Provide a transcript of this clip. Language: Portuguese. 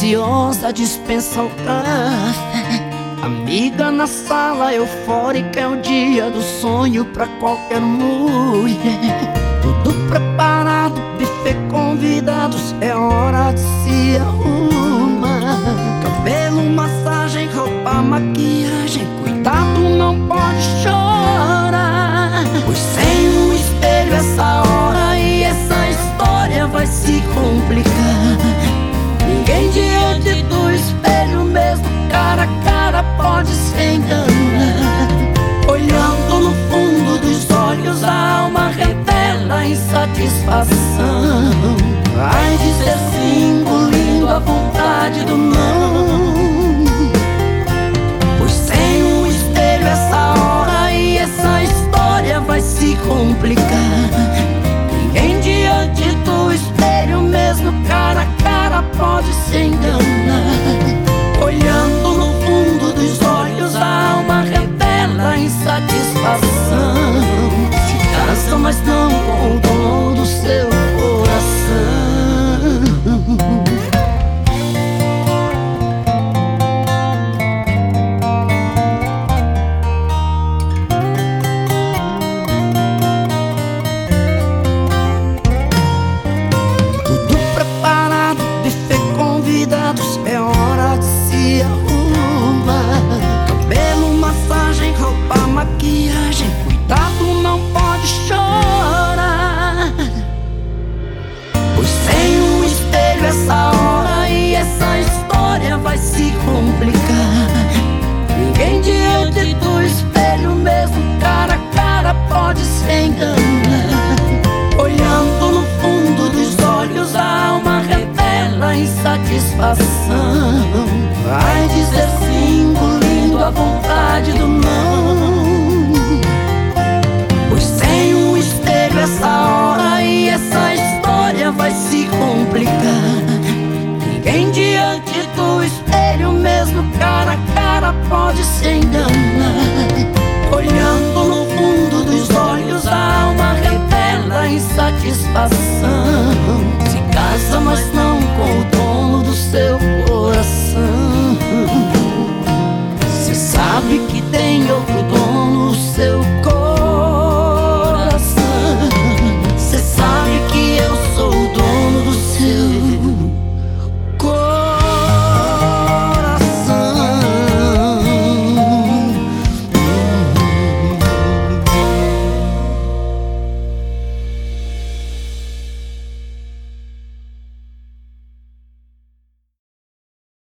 ansiosa dispensa o café. Amiga na sala eufórica, é o dia do sonho pra qualquer mulher. Tudo preparado, buffet convidados, é hora de se arrumar. Cabelo, massagem, roupa, maquiagem, cuidado, não pode chorar, pois sem um espelho essa hora e essa história vai se complicar. Ninguém diante do espelho, mesmo cara a cara, pode se enganar. Olhando no fundo dos olhos, a alma revela insatisfação. Vai dizer sim, engolindo a vontade do não, pois sem um espelho essa hora e essa história vai se complicar. Ninguém diante do espelho, mesmo cara a cara, pode se enganar. Olhando no fundo dos olhos, a alma revela insatisfação. Se cansa, mas não com o dom do seu coração. Tudo preparado, buffet convidados, é hora de se arrumar. Cabelo, massagem, roupa, maquiagem, cuidado, não pode chorar, pois sem um espelho essa hora e essa história vai se complicar. Ninguém diante do espelho, mesmo cara a cara, pode se enganar. Olhando no fundo dos olhos, a alma revela insatisfação. Vai dizer sim, engolindo a vontade do não, pois sem um espelho essa hora e essa história vai se complicar. Ninguém diante do espelho, mesmo cara a cara, pode se enganar. Olhando no fundo dos olhos, a alma revela insatisfação.